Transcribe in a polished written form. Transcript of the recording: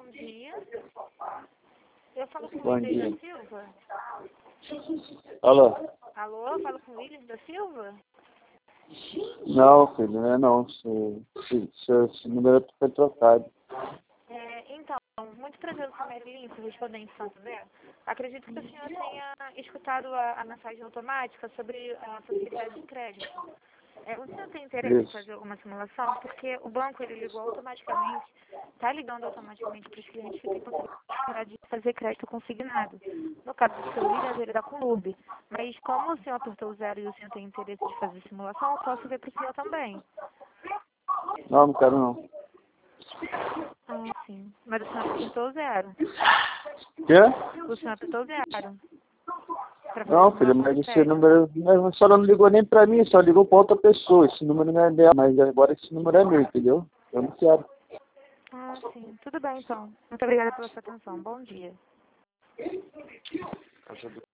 bom dia. Eu falo com o Bom William dia. da Silva. Alô? Alô, eu falo com o William da Silva? Não, filho, não é não. Esse número foi trocado. Então, muito prazer, eu sou Marilyn, correspondente de Santo Zé. Acredito que o senhor tenha escutado a mensagem automática sobre a facilidade de crédito. O senhor tem interesse em fazer alguma simulação? Porque o banco, ele ligou automaticamente, está ligando automaticamente para os clientes que têm possibilidade de fazer crédito consignado. No caso do seu William, ele dá com o Lube. Mas como o senhor apertou o 0 e o senhor tem interesse de fazer simulação, eu posso ver para o senhor também. Não, não quero não. Ah, sim. Mas o senhor apertou o 0. Quê? O senhor apertou o 0. Não, filho, mas esse número só não ligou nem pra mim, só ligou pra outra pessoa. Esse número não é dela, mas agora esse número é meu, entendeu? Eu não quero. Ah, sim. Tudo bem, então. Muito obrigada pela sua atenção. Bom dia.